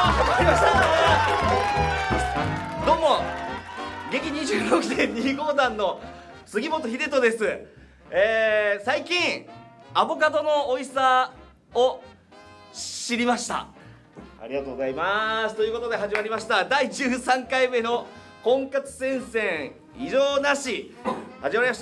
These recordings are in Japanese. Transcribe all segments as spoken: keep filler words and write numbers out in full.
始まりました。どうも劇 にじゅうろくてんにご 弾の杉本秀人です。えー、最近アボカドの美味しさを知りました。ありがとうございます。ということで始まりましただいじゅうさんかいめの婚活戦線異常なし始まりました。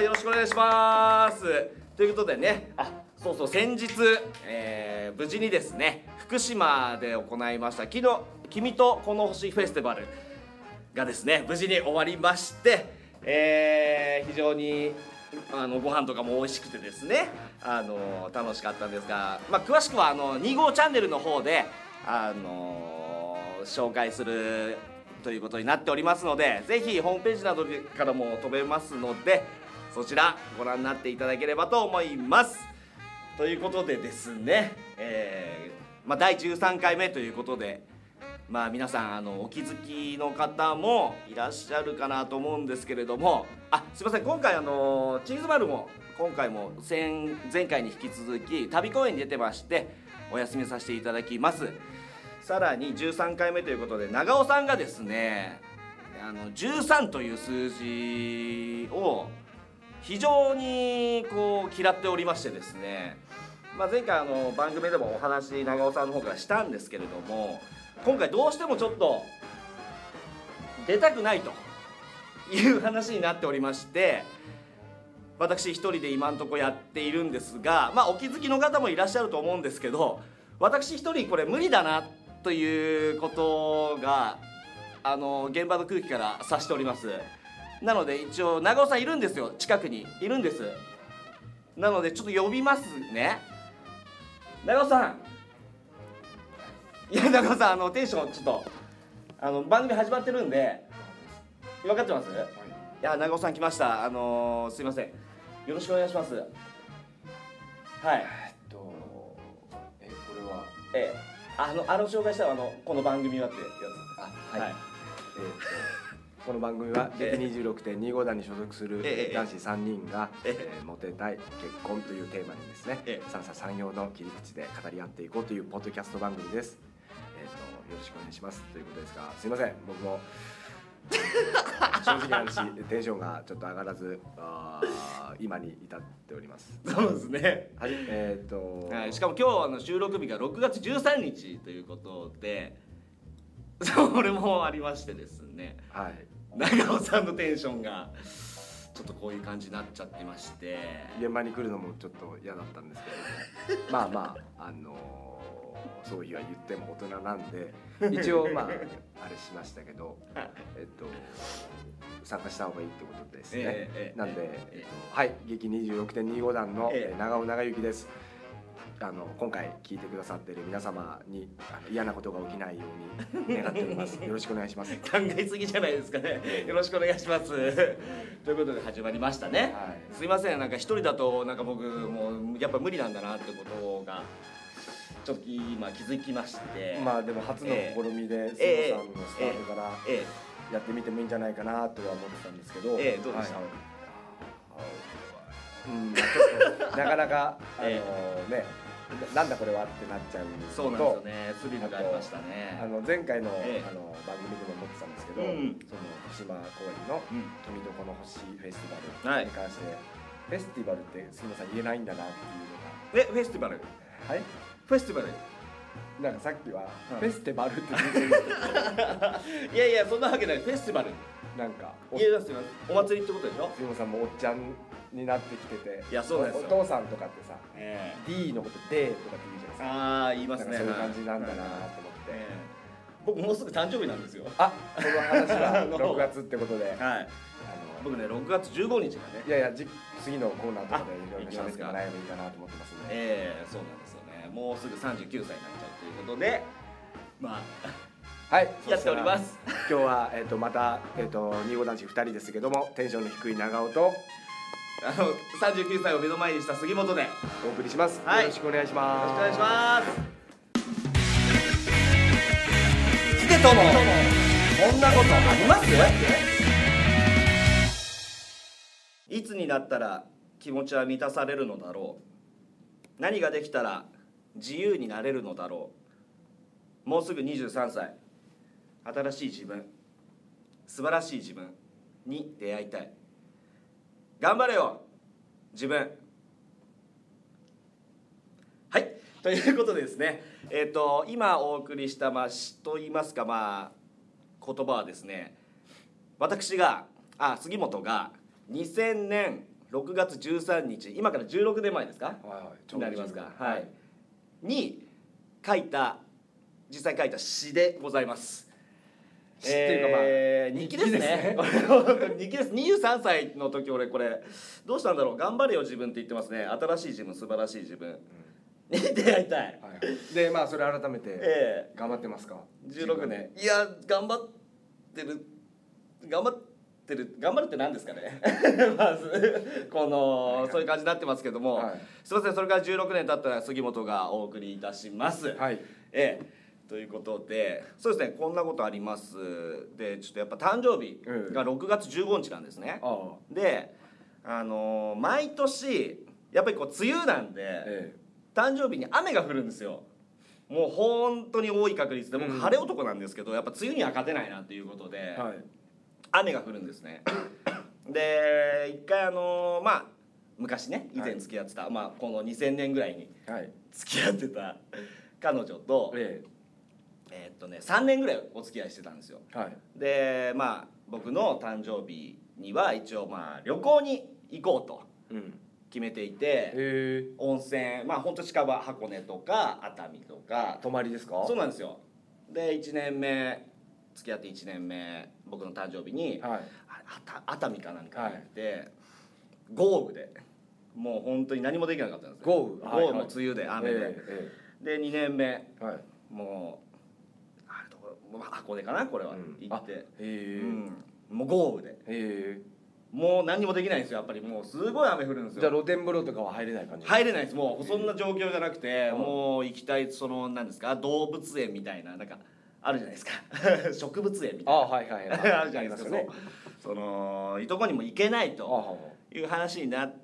よろしくお願いします。ということでね、あ、そうそう、先日、えー、無事にですね福島で行いました昨日君とこの星フェスティバルがですね無事に終わりまして、えー、非常にあのご飯とかも美味しくてですね、あの楽しかったんですが、まあ、詳しくはあのに号チャンネルの方で、あの紹介するということになっておりますので、ぜひホームページなどからも飛べますので、そちらご覧になっていただければと思います。ということでですね、えーまあ、だいじゅうさんかいめということで、まあ、皆さんあのお気づきの方もいらっしゃるかなと思うんですけれども、あ、すいません、今回あのチーズ丸も今回も前, 前回に引き続き旅公演に出てましてお休みさせていただきます。さらにじゅうさんかいめということで長尾さんがですね、あのじゅうさんという数字を非常にこう嫌っておりましてですね、まあ、前回あの番組でもお話長尾さんの方からしたんですけれども、今回どうしてもちょっと出たくないという話になっておりまして、私一人で今んとこやっているんですが、まあお気づきの方もいらっしゃると思うんですけど、私一人これ無理だなということがあの現場の空気から察しております。なので一応長尾さんいるんですよ、近くにいるんです。なのでちょっと呼びますね。長尾さん、いや長尾さん、あのテンションちょっとあの番組始まってるんで分かってます？はい、いや長尾さん来ました。あのー、すいません、よろしくお願いします。はい。 えっとえこれはええあのあの紹介したあのこの番組はってやつ。 あ、はい、はい、えー、っとこの番組は劇 にじゅうろくてんにご 弾に所属する男子さんにんが、えええー、モテたい結婚というテーマにですね、ええ、三者三様の切り口で語り合っていこうというポッドキャスト番組です。えー、っとよろしくお願いしますということですが、すいません、僕も正直な話テンションがちょっと上がらず、あ今に至っております。 そうですね。 はい、えー、っと、 はい、しかも今日あの収録日がろくがつじゅうさんにちということで、それもありましてですね、 はい、 長尾さんのテンションがちょっとこういう感じになっちゃってまして、 現場に来るのもちょっと嫌だったんですけどまあまああのー、そういうは言っても大人なんで一応まああれしましたけどえっと参加した方がいいってことですね、えーえー、なんで、えー、とはい劇 にじゅうろくてんにご 弾の、えー、長尾長之です。あの今回聞いてくださっている皆様にあの嫌なことが起きないように願っております。よろしくお願いします。 考えすぎじゃないですかね。よろしくお願いします。ということで始まりましたね。はい、すいません、なんか一人だとなんか僕もうやっぱ無理なんだなってことがちょっと今気づきまして。 まあでも初の試みで杉本さんのスタートからやってみてもいいんじゃないかなとは思ってたんですけど。 ええ、どうでした？はい、 うん、ちょっとなかなかあのー、ね。なんだこれはってなっちゃうのと、 そうなんですよね、スリルがありましたね。 あの前回の、 ええ、 あの番組でも思ってたんですけど、うん、その福島公演の「君とこの星フェスティバル」に関して、はい、フェスティバルって杉本さん言えないんだなっていうのが。 え、フェスティバル？はい、フェスティバルなんかさっきは、うん、フェスティバルって言ってるいやいや、そんなわけない。フェスティバルなんかいや、お祭りってことでしょ。 杉本さんもおっちゃんになってきてて、 いや、そうですよ。 お父さんとかってさ、えー、D のことでとかって言うじゃないですか。 ああ、言いますね。 そういう感じなんだなと思って、えー、僕もうすぐ誕生日なんですよ。 あ、その話はろくがつってことで、はい、あの僕ねろくがつじゅうごにちがね、 いやいやじ次のコーナーとかでいろいろ喋ってもらえばいいかなと思ってますので、 ええー、そうなんですよね。もうすぐさんじゅうきゅうさいになっちゃうということで、まあはい、 やっております。 今日は、えー、とまた、えー、とに号男子ふたりですけども、テンションの低い長尾とあのさんじゅうきゅうさいを目の前にした杉本でお送りします、はい、よろしくお願いします。 よろしくお願いします。秀人のこんなことあります？いつになったら気持ちは満たされるのだろう。何ができたら自由になれるのだろう。 もうすぐにじゅうさんさい、新しい自分、素晴らしい自分に出会いたい。頑張れよ自分。はい、ということでですね、えっ、ー、と今お送りしたましと言いますか、まあ言葉はですね、私があ杉本がにせんねんろくがつじゅうさんにち、今からじゅうろくねんまえですか、 はいはい、 になりますか、 はい、 はい、に書いた、実際書いた詩でございます。 詩っていうか、まあ、 えー、日記ですね。日記です。にじゅうさんさいの時俺これどうしたんだろう、頑張れよ自分って言ってますね。新しい自分、素晴らしい自分に出会いたい、はいはい、 でまあそれ改めて、えー、頑張ってますかじゅうろくねん。いや頑張ってる頑張ってる頑張るって何ですかねまずこの、はいはい、そういう感じになってますけども、はい、すいません、それからじゅうろくねん経ったら杉本がお送りいたします。はい、えー、ということで、そうですね、こんなことあります。でちょっとやっぱ誕生日がろくがつじゅうごにちなんですね、うん、であのー、毎年やっぱりこう梅雨なんで、ええ、誕生日に雨が降るんですよ。もう本当に多い確率で、僕晴れ男なんですけど、やっぱ梅雨には勝てないなっていうことで、はい、雨が降るんですねで一回あのー、まあ昔ね、以前付き合ってた、はい、まあこのにせんねんぐらいに付き合ってた彼女と、えええー、っとねさんねんぐらいお付き合いしてたんですよ、はい、でまあ僕の誕生日には一応まあ旅行に行こうと、うん、決めていて、温泉、まあ本当近場、箱根とか熱海とか。 泊まりですか？ そうなんですよ。でいちねんめ付き合っていちねんめ、僕の誕生日に、はい、熱海かなんかに行って、はい、豪雨でもう本当に何もできなかったんですよ。 豪雨、 豪雨も梅雨で雨で、えー、でにねんめ、はい、もうあれと箱根かなこれは、うん、行って、へー、うん、もう豪雨で、へー、もう何にもできないんですよ。やっぱりもうすごい雨降るんですよ。 じゃあ露天風呂とかは入れない感じ？ 入れないです。もうそんな状況じゃなくて、もう行きたい、その何ですか、動物園みたいな、なんかあるじゃないですか植物園みたいな、あ、はいはい、あるじゃないですか。そうそのいとこにも行けないという話になって、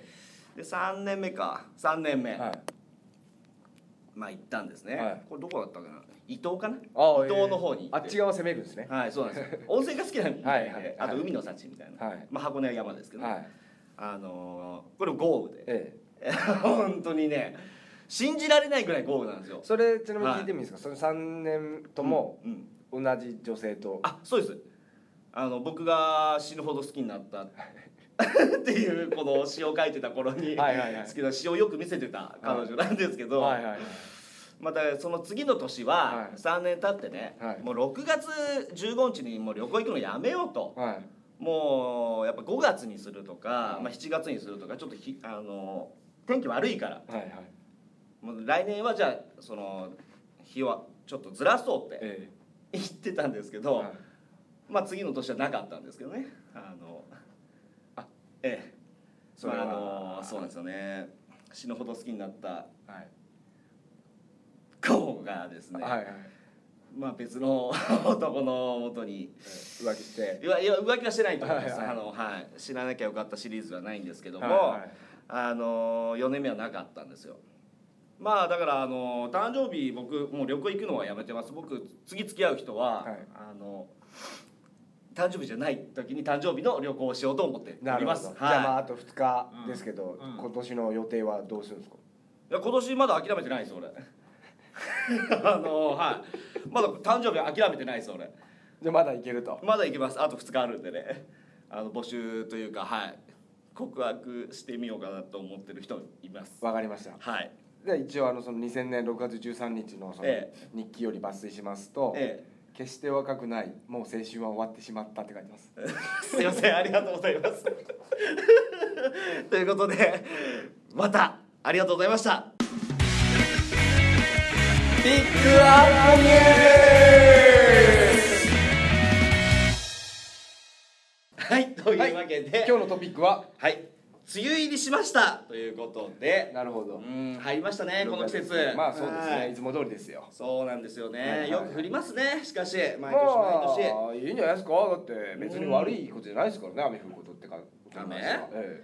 でさんねんめかさんねんめ、はい、まあ行ったんですね、はい、これどこだったかな、伊東かな、伊東の方にあっち側攻めるんですね。 はい、そうなんですよ。温泉が好きなんで、はいはい、あと海の幸みたいな、はい、まあ箱根は山ですけど、はい、あのー、これ豪雨で、ええ、本当にね信じられないぐらい豪雨なんですよ。 それちなみに聞いてもいいですか、はい、そのさんねんとも同じ女性と、うんうん、 あ、そうです。あの僕が死ぬほど好きになったっていうこの詩を書いてた頃に好きな詩をよく見せてた彼女なんですけど、はいはいはいはい、またその次の年はさんねん経ってね、はい、もうろくがつじゅうごにちにもう旅行行くのやめようと、はい、もうやっぱごがつにするとか、はい、まあ、しちがつにするとか、ちょっとひあの天気悪いから、はいはい、もう来年はじゃあその日はちょっとずらそうって言ってたんですけど、はい、まあ次の年はなかったんですけどね、あのあええそれは、まあ、あのそうなんですよね、死ぬほど好きになった、はい、子がですね、はいはい、まあ別の男のもとに浮気して、 いやいや浮気はしてないと思います、はいはい、あのはい、知らなきゃよかったシリーズはないんですけども、はいはい、あのよねんめはなかったんですよ。まあだからあの誕生日僕もう旅行行くのはやめてます。僕次付き合う人は、はい、あの誕生日じゃない時に誕生日の旅行をしようと思っております。はい、 じゃあまああとふつかですけど、うん、今年の予定はどうするんですか？ いや今年まだ諦めてないです俺あのはい、まだ誕生日諦めてないです俺。 じゃあまだいけると？ まだいけます。あとふつかあるんでね、あの募集というか、はい、告白してみようかなと思ってる人います。 わかりました。はい。で一応あのそのにせんねんろくがつじゅうさんにちのその日記より抜粋しますと、ええ、決して若くない、もう青春は終わってしまったって書いてますすいません、ありがとうございますということでまたありがとうございました。ピックアップニュース。はい、というわけで、 はい、今日のトピックは、 はい、梅雨入りしましたということで。 なるほど、 うん、入りましたねこの季節。 まあそうですね、いつも通りですよ。 そうなんですよね、はいはいはい、よく降りますね。しかし毎年毎年、まあ、いいんじゃないですか。だって別に悪いことじゃないですからね、雨降ることってか。 雨、ええ、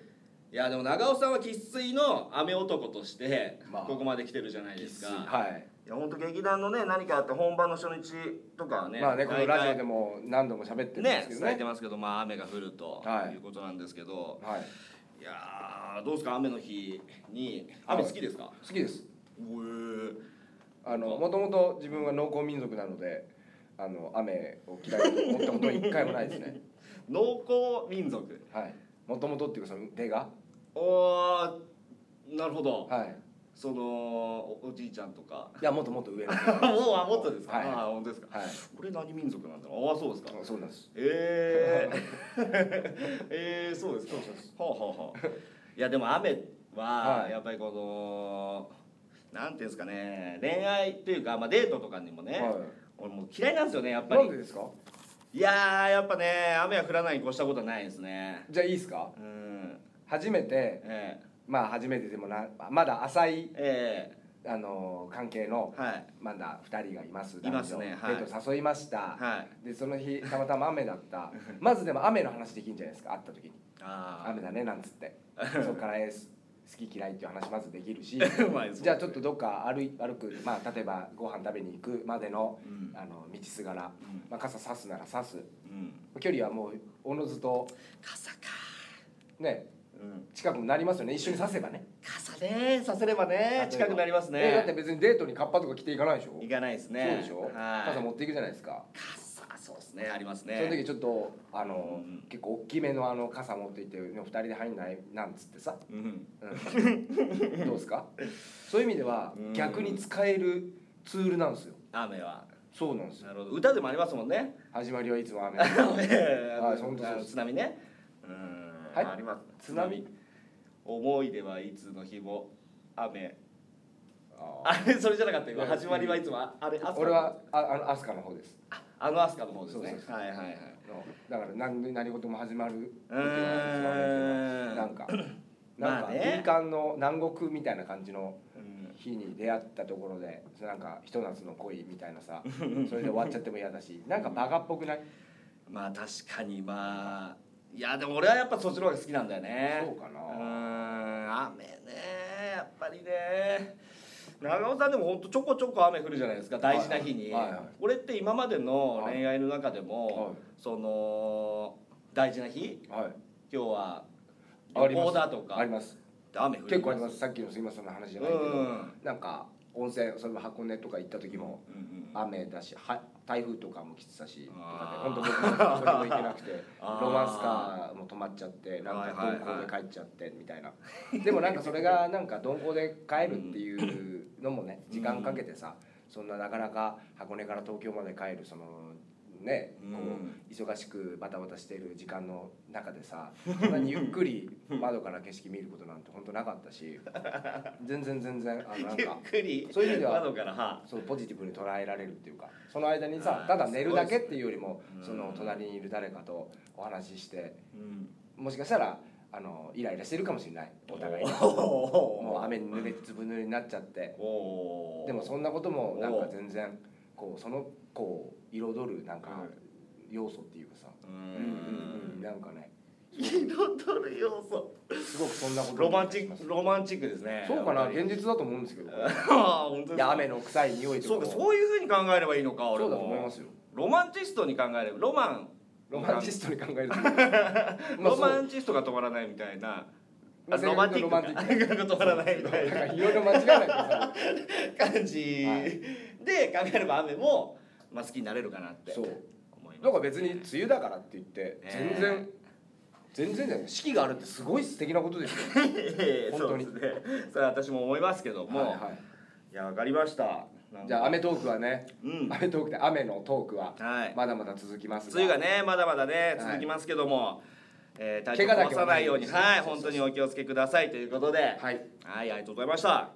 いやでも長尾さんは生粋の雨男としてまあここまで来てるじゃないですか。 はいいや本当劇団のね何かあって本番の初日とかはね、 まあねこのラジオでもも何度も喋ってるんですけどねね伝えてますけど、まあ雨が降るとはいいうことなんですけど、 はいいやーどうですか雨の日に雨好きですか？ 好きです。 うーあのもともと自分は農耕民族なのであの雨を嫌いと思ったことは一回もないですね。 農耕民族。 はいもともとっていうかその出がおーなるほど。 はいその お, おじいちゃんとかいやもっともっと上のもうあもっとですか？ はいあ本当ですか？ はいこれ何民族なんだろう？あそうですか。 そうなんです。 えー、えー、そうですか。 そうそうですはあはあはあ。いやでも雨ははいやっぱりこのなんていうんですかね恋愛っていうかまあデートとかにもね、 はい俺もう嫌いなんですよねやっぱり。 なんでですか？ いやーやっぱね雨は降らないに越したことはないですね。 じゃあいいですか？ うん。 初めてえまあ初めてでもなまだ浅いー、えあの関係のー、はいまだふたりがいますいますねはい男女デート誘いました、 はい。 でその日たまたま雨だったまずでも雨の話できるんじゃないですか会った時にあ雨だねなんつってそこからえー好き嫌いっていう話まずできるしうまいですじゃあちょっとどっか歩い歩く、まあ、例えばご飯食べに行くまでのうんあの道すがら、 うんまあ、傘差すなら差すうん。 距離はもうおのずと傘か。 ねうん。 近くになりますよね一緒に差せばね傘ねさせればね近くなりますね。 えだって別にデートにカッパとか着ていかないでしょ。 行かないですね。 そうでしょ、 はい。 傘持っていくじゃないですか。 傘そうですねありますね。 その時ちょっとあの、 うん結構大きめのあの傘持っていってふたりで入んないなんつってさ、 うん。 うん、どうですか？そういう意味ではうん逆に使えるツールなんですよ。 雨は。 そうなんですよ。 なるほど歌でもありますもんね。 始まりはいつも雨。 はい本当そうです津波ね。うん。 はいあります。 津波。 思い出はいつの日も雨。 ああれそれじゃなかった今いや始まりはいつもああれアスカ俺はああのアスカの方です。 あのアスカの方ですね。 そうそうそうはいはいはい。 のだから何何事も始まる時うはーんなんかなんかまあね敏感の南国みたいな感じのうん日に出会ったところでなんかひと夏の恋みたいなさそれで終わっちゃっても嫌だしなんかバカっぽくない？ まあ確かにまあいやでも俺はやっぱそっちの方が好きなんだよね。 そうかなうーん雨ねやっぱりね長尾さんでも本当ちょこちょこ雨降るじゃないですか大事な日に、 はいはいはいこれって今までの恋愛の中でも、 はいその大事な日はい今日はあります旅行だとかあります雨降り結構あります。さっきのすいませんの話じゃないけどうんなんか温泉それも箱根とか行った時もうんうん雨だしは台風とかも来てたしとかあーで本当僕もどこにも行けなくてあーロマンスカーも止まっちゃってなんかはいはいはい鈍行で帰っちゃってみたいなでもなんかそれがなんか鈍行で帰るっていうのもね時間かけてさそんななかなか箱根から東京まで帰るそのねこう忙しくバタバタしている時間の中でさそんなにゆっくり窓から景色見ることなんて本当なかったし全然全然あのなんゆっかくりそういう意味では窓からはそうポジティブに捉えられるっていうかその間にさあーただ寝るだけっていうよりもすごいその隣にいる誰かとお話ししてうんもしかしたらあのイライラしてるかもしれないお互いにおもう雨に濡れてずぶ濡れになっちゃっておでもそんなこともなんか全然こうそのこう彩るなんか要素っていうかさううんうんうんんなんかね彩る要素すごくそんなことロマンチしますックロマンチックですねそうかなやっぱり現実だと思うんですけどああ本当ですかいや雨の臭い匂いとかもそうかそういうふうに考えればいいのか俺もそうだと思いますよロマンチストに考えればロマンロマンチストに考えるとロマンチストが止まらないみたいなまあロマンティックロマンティッが止まらないみたいなんかないろいろ間違えないでさ感じで考えれば雨もまあ好きになれるかなってそう思いますなんか別に梅雨だからって言ってえ全然全然じゃない四季があるってすごい素敵なことですよええ本当にそうですねそれは私も思いますけども、 はいはいいやわかりましたじゃあ『アメトーク』はねうん 『アメトーク』で雨のトークははいまだまだ続きますが梅雨がねまだまだねはい続きますけども、えー、体調怪我だけ壊さないようにはないはい本当にお気をつけくださいということではい、 はいありがとうございました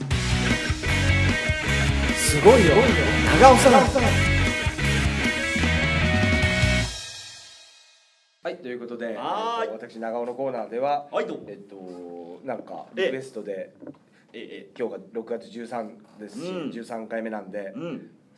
すごいよ長尾さんはいということではーいえっと私長尾のコーナーでははいどうえっとなんかえリクエストでええ今日がろくがつじゅうさんですし、 うんじゅうさんかいめなんで、 うん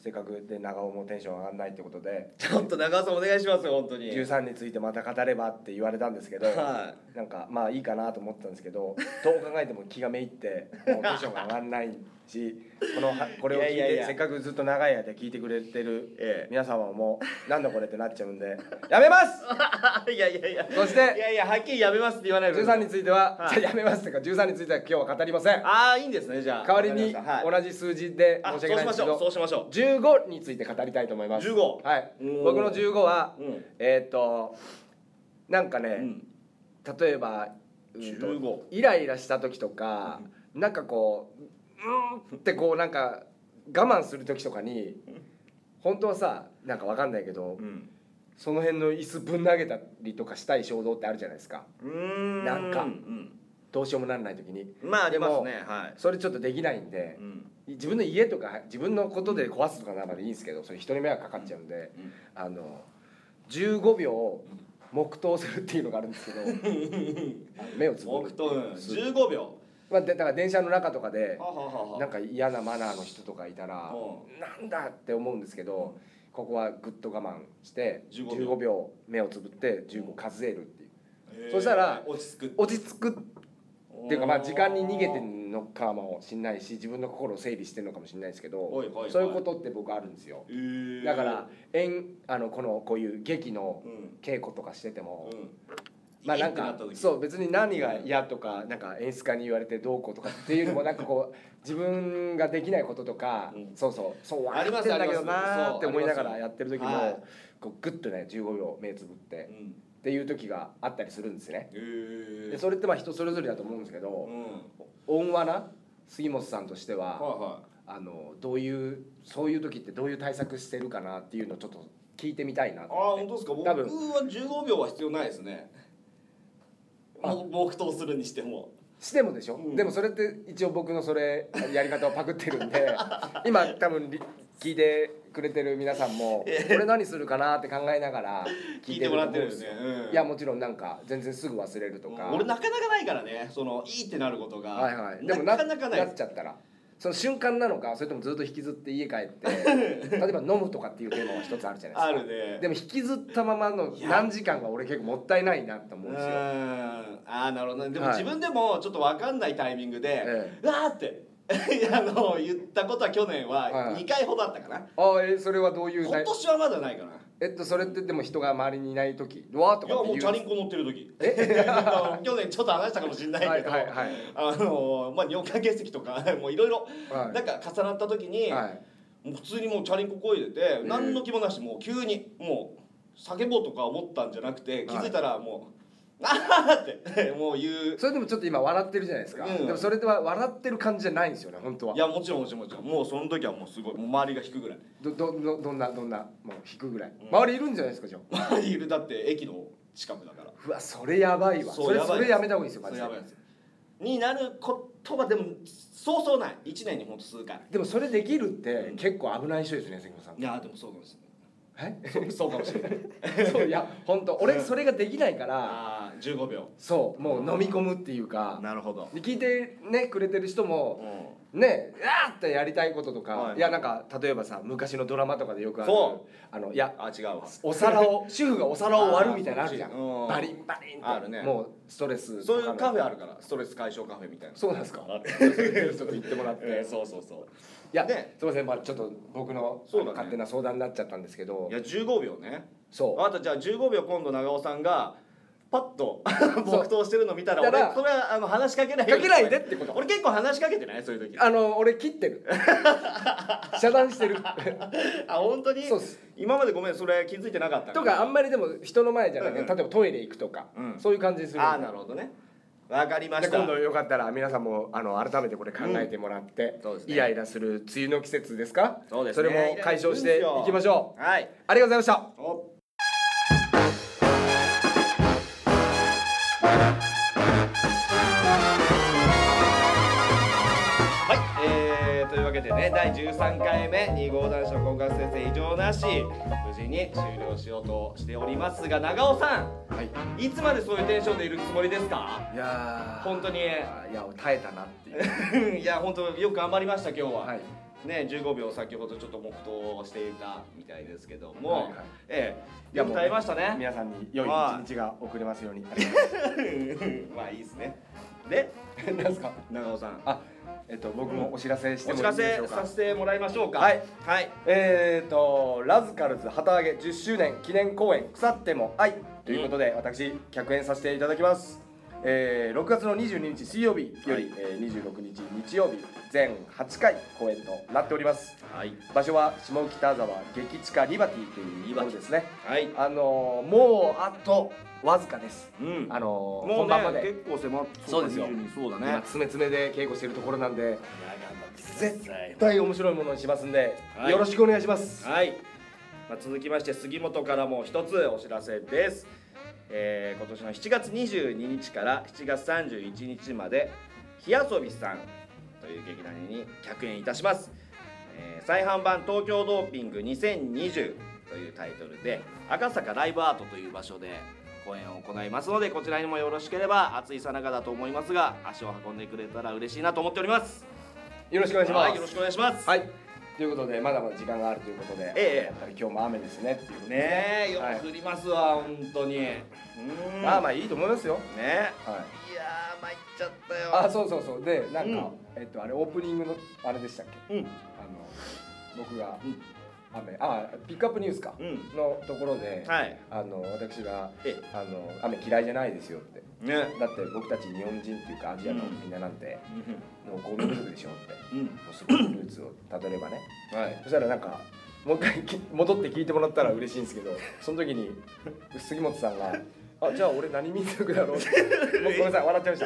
せっかくで長尾もテンション上がんないってことでちょっと長尾さんお願いしますよ本当に。 じゅうさんについてまた語ればって言われたんですけど、 はなんかまあいいかなと思ってたんですけど、どう考えても気がめいってもうテンションが上がんないし、このはこれを聞いていやいやいやせっかくずっと長い間聞いてくれてるええ皆様もなんだこれってなっちゃうんでやめますいやいやいやそしていやいやはっきりやめますって言わないでじゅうさんについては、 はいじゃあやめますっていうかじゅうさんについては今日は語りません。 ああいいんですね。じゃあ代わりにわかましたはい同じ数字であ申し訳ないんですけどそうしましょうそうしましょうじゅうごについて語りたいと思います。 じゅうごはいおー僕のじゅうごは、 うんえーっとなんかね、 うん例えば、うんとじゅうごイライラした時とか、なんかこううーんってこうなんか我慢する時とかに本当はさなんかわかんないけど、 うんその辺の椅子ぶん投げたりとかしたい衝動ってあるじゃないですか。 うーんなんかうんどうしようもならない時にまあありますでもねはいそれちょっとできないんで、 うん自分の家とか自分のことで壊すとかならいいんですけど、それ人に迷惑かかっちゃうんで、 うんあのじゅうごびょう黙祷するっていうのがあるんですけどあの目をつぶる黙祷すじゅうごびょまあ、でだから電車の中とかでうははははなんか嫌なマナーの人とかいたらうなんだって思うんですけど、ここはぐっと我慢してじゅうごじゅうごびょう目をつぶってじゅうご数えるっていう、 へーそしたら落ち着く落ち着くっていうかまあ時間に逃げてんのかもしんないし自分の心を整理してるのかもしんないですけど、 はいはいはいそういうことって僕あるんですよ。 へーだから演あのこのこういう劇のうん稽古とかしてても、 うんまあなんかいいってなった時そう別に何が嫌とかなんか演出家に言われてどうこうとかっていうのもなんかこう自分ができないこととか、 うんそうそうそう分ありますかってんだけどありなますーって思いながらそうやってる時も、 はいこうグッとねじゅうごびょう目つぶってうんっていう時があったりするんですね。 へーでそれってまあ人それぞれだと思うんですけど、 うん温和な杉本さんとしては、 はいはあのどういうそういう時ってどういう対策してるかなっていうのをちょっと聞いてみたいなとああ思って。 本当ですか。僕多分はじゅうごびょうは必要ないですね。 あも黙祷するにしてもしてもでしょ、 うんでもそれって一応僕のそれやり方をパクってるんで今多分り聞いてくれてる皆さんもええこれ何するかなって考えながら聞いてもらってるよねと思うんですうんいやもちろんなんか全然すぐ忘れるとか、 俺なかなかないからね、そのいいってなることがはいはい、でもななかなかないっちゃったらその瞬間なのかそれともずっと引きずって家帰って例えば飲むとかっていうテーマは一つあるじゃないですか。 あるね。 でも引きずったままの何時間が俺結構もったいないなと思うんですよ。 うんああなるほどね。でもはい自分でもちょっと分かんないタイミングで、 えうわーってあの言ったことは去年ははいにかいほどあったかな、 ああえそれはどういう今年はまだないかな。 えっとそれってでも人が周りにいない時うわーといやかって言うもうチャリンコ乗ってる時え去年ちょっと話したかもしれないけど、 はいはいはいあのまあ尿管結石とかもういろいろはいなんか重なった時に、 はいもう普通にもうチャリンコこいでて、何の気もなしもう急にもう叫ぼうとか思ったんじゃなくて気づいたらもう「ああ!」ってもう言う。 それでもちょっと今笑ってるじゃないですか、 うんでもそれでは笑ってる感じじゃないんですよね本当はいやもちろんもちろんもちろんもうその時はもうすごいもう周りが引くぐらいどどどどんなどんなもう引くぐらい、 うん周りいるんじゃないですかじゃあ周りいるだって駅の近くだからうわそれやばいわそうそれやばいですそれやめた方がいいですよマジでそれやばいですになることはでもそうそうないいちねんにほんと数回。 でもそれできるって結構危ない人ですね関本さんいやでもそうかもしえれないそうかもしれないそういや本当俺それができないからああじゅうごびょそうもう飲み込むっていうかうなるほど、 で聞いてねくれてる人うもん、 ねうわーってやりたいこととか、 はいいやなんか例えばさ昔のドラマとかでよくあるそあのいやあ違うわお皿を主婦がお皿を割るみたいなのあるじゃんあーバリンバリンってあるねもうストレスそういうカフェああるからストレス解消カフェみたいな。 そうなんですかあるちょっと言ってもらって、 えーそうそうそういや、 ねすいません、まあ、ちょっと僕のそうだね勝手な相談になっちゃったんですけどいやじゅうごびょうね。 そうあとじゃあじゅうごびょう今度長尾さんがパッと黙祷してるの見たら俺だからそれはあの話しかけないかけないでってこと俺結構話しかけてないそういう時あの俺切ってる遮断してるあ本当にそうっす今までごめんそれ気づいてなかったとかあんまりでも人の前じゃなくて、 うんうん例えばトイレ行くとか、 うんそういう感じにするああなるほどねわかりましたで今度よかったら皆さんもあの改めてこれ考えてもらって、 そうですねイライラする梅雨の季節ですかそうですねれも解消していきましょうはいありがとうございましたおはい、えー、というわけでねだいじゅうさんかいめに号男子の婚活先生異常なし無事に終了しようとしておりますが長尾さはいんいつまでそういうテンションでいるつもりですか？ いやー本当にいや耐えたなっていういや本当よく頑張りました今日は、 はいねじゅうごびょう先ほどちょっと黙祷をしていたみたいですけども、 はいはい、 ええよく耐えましたね。 皆さんに良い一日が送れますように。 まあいいですね。で何ですか長尾さん。 あえっと僕もお知らせしてもいいでしょうか。お知らせさせてもらいましょうか。はいはい。 えっとラズカルズ旗揚げじゅっしゅうねん記念公演腐っても愛ということで、うん、私客演させていただきます。えー、ろくがつのにじゅうににち水曜日より、はい、えー、にじゅうろくにち日曜日全はちかい公演となっております、はい、場所は下北沢激地下リバティというところですね、はい、あのー、もうあとわずかです、うん、あのー、 もうね、 本番まで結構迫ってそうですよ、 そうだね、 今詰め詰めで稽古しているところなんで絶対面白いものにしますんで、はい、よろしくお願いします。 はい、まあ、続きまして杉本からも一つお知らせです。えー、今年のしちがつにじゅうににちからしちがつさんじゅういちにちまで火遊びさんという劇団に客演いたします、えー、再販版東京ドーピングにせんにじゅうというタイトルで赤坂ライブアートという場所で公演を行いますので、こちらにもよろしければ、暑いさなかだと思いますが足を運んでくれたら嬉しいなと思っております。 よろしくお願いします。 はい、よろしくお願いします。 はい、ということでまだまだ時間があるということで、ええ、やっぱり今日も雨ですねっていうねえ、よく降りますわ、はい、本当に。 うん、まあまあいいと思いますよね。はい、 いやー参っちゃったよ。 あ、そうそうそう、でなんか、うん、えっとあれオープニングのあれでしたっけ、うん、あの僕が、うん、雨あピックアップニュースか、うん、のところで、はい、あの私があの雨嫌いじゃないですよって、ね、だって僕たち日本人っていうかアジアのみんななんて、うん、農耕民族でしょって、うん、もうすごいルーツをたどればね、はい、そしたらなんかもう一回戻って聞いてもらったら嬉しいんですけど、その時に杉本さんが「あ、じゃあ俺何民族だろう」ってもうごめんなさい笑っちゃいました。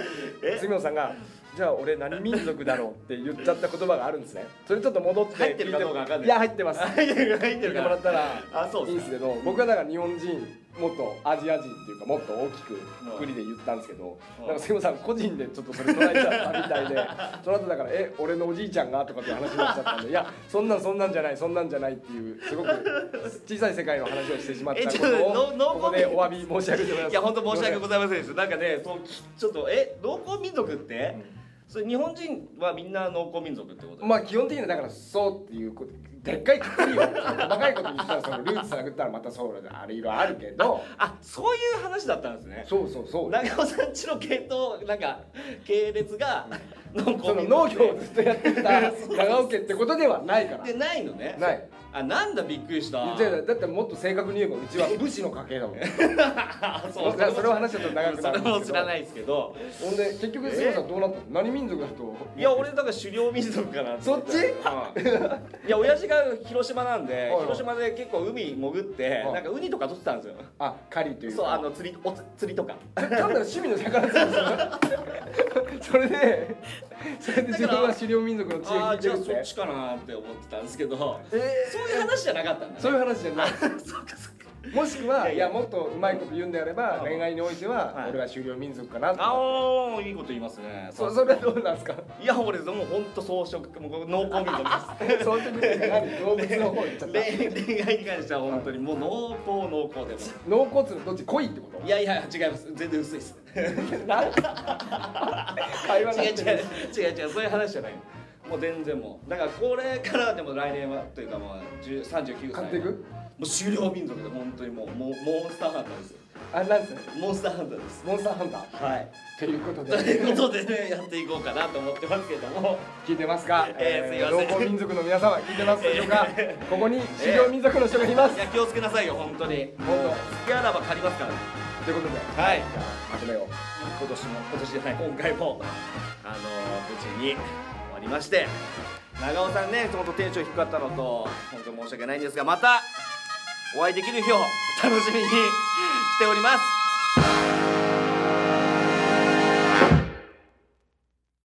杉本さんがじゃあ俺何民族だろうって言っちゃった言葉があるんですね。それちょっと戻って入ってるかどうか分かんない。 いや入ってます。 入ってるか聞いてもらったらいいんですけど、僕はだから日本人もっとアジア人っていうかもっと大きくくくりで言ったんですけど、なんか杉本さん個人でちょっとそれ捉えちゃったみたいで、その後だからえ俺のおじいちゃんがとかっていう話になっちゃったんで、いやそんなんそんなんじゃないそんなんじゃないっていうすごく小さい世界の話をしてしまったことをここでお詫び申し上げております。 いや本当申し訳ございませんです。なんかね、そうちょっとえ農耕民族って、うん、それ日本人はみんな農耕民族ってこと？ まあ基本的にはだからそうっていうことでっかいくくりを細かいこと言ったらそのルーツ探ったらまたそうだあれ色あるけど、 あ, あそういう話だったんですね。 そうそうそう。 長尾さんちの系統なんか系列が農耕民族、その農業をずっとやってた長尾家ってことではないから。 でないのね。 ない。 あ、なんだびっくりした。 だってもっと正確に言えばうちは武士の家系だもん。そうそれを話しちゃうと長くなるんですけど。 それも知らないですけど。 ほんで結局杉本さんどうなったの？何民族だと？ いや俺だから狩猟民族かな。 そっち？ いや親父が広島なんで、広島で結構海潜ってなんかウニとか取ってたんですよ。 あ、狩りというか。 そう、あの釣りお釣りとか。 単なる趣味の魚なんですよ。それでそれで自分は狩猟民族の血を引いてるって。 じゃあそっちかなって思ってたんですけど、そういう話じゃなかったんだ。 そういう話じゃない。そうかそうか。もしくはいやもっとうまいこと言うんであれば恋愛においては俺は狩猟民族かなと。 ああいいこと言いますね。 そそれはどうなんですか。 いや俺でも本当草食もう農耕民族です。 草食って何動物の方言っちゃった。 恋愛に関しては本当にもう濃厚濃厚でも。濃厚ってどっち濃いってこと？ いやいや違います。全然薄いです。 なん会話違う違う違う違うそういう話じゃない。もう全然もうだからこれからでも来年はというかもうさんじゅうきゅうさい。 買っていく？ もう狩猟民族で本当にもうモンスターハンターですよ。 あ、なんですか？ モンスターハンターです。 モンスターハンター。はい。ということで。 ということでねやっていこうかなと思ってますけども。 聞いてますか？ えー、すいません。 農耕民族の皆様聞いてますでしょうか？ここに狩猟民族の人がいます。 いや気をつけなさいよ本当に。本当。隙あらば借りますから。 ということで。 はい。 じゃあまとめを。 今年も今年じゃない今回もあの無事に終わりまして。長尾さんね、ちょっとテンション低かったのと本当に申し訳ないんですが、またお会いできる日を楽しみにしております。